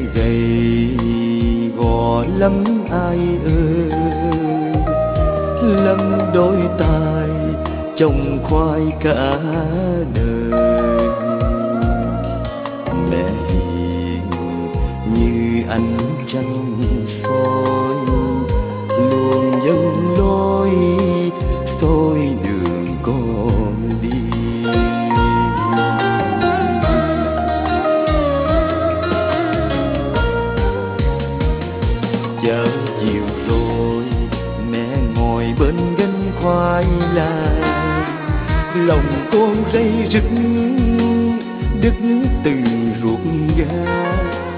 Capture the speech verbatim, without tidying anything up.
gầy gò lắm ai ơi, lắm đôi tay trồng khoai cả đời. Mẹ hiền như ánh trăng soi, luôn dẫn lối soi đường con đi. Chợ chiều rồi mẹ ngồi bên gánh khoai lang, lòng con rây rứt đứt từng ruột gan.